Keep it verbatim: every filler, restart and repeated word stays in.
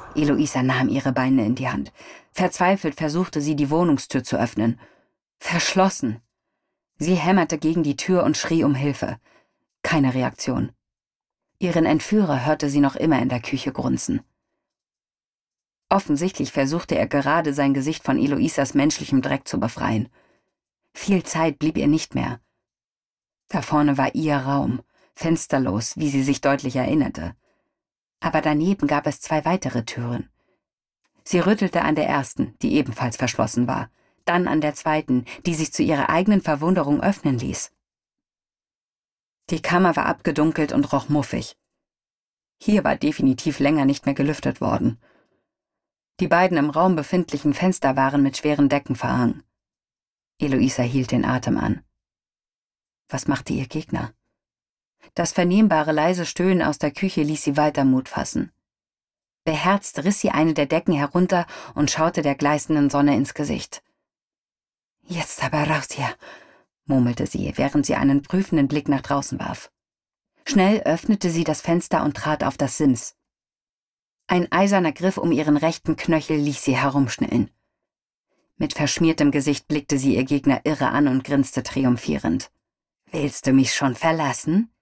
Eloisa nahm ihre Beine in die Hand. Verzweifelt versuchte sie, die Wohnungstür zu öffnen. Verschlossen. Sie hämmerte gegen die Tür und schrie um Hilfe. Keine Reaktion. Ihren Entführer hörte sie noch immer in der Küche grunzen. Offensichtlich versuchte er gerade, sein Gesicht von Eloisas menschlichem Dreck zu befreien. Viel Zeit blieb ihr nicht mehr. Da vorne war ihr Raum, fensterlos, wie sie sich deutlich erinnerte. Aber daneben gab es zwei weitere Türen. Sie rüttelte an der ersten, die ebenfalls verschlossen war, dann an der zweiten, die sich zu ihrer eigenen Verwunderung öffnen ließ. Die Kammer war abgedunkelt und roch muffig. Hier war definitiv länger nicht mehr gelüftet worden. Die beiden im Raum befindlichen Fenster waren mit schweren Decken verhangen. Eloisa hielt den Atem an. Was machte ihr Gegner? Das vernehmbare leise Stöhnen aus der Küche ließ sie weiter Mut fassen. Beherzt riss sie eine der Decken herunter und schaute der gleißenden Sonne ins Gesicht. »Jetzt aber raus hier«, murmelte sie, während sie einen prüfenden Blick nach draußen warf. Schnell öffnete sie das Fenster und trat auf das Sims. Ein eiserner Griff um ihren rechten Knöchel ließ sie herumschnellen. Mit verschmiertem Gesicht blickte sie ihr Gegner irre an und grinste triumphierend. »Willst du mich schon verlassen?«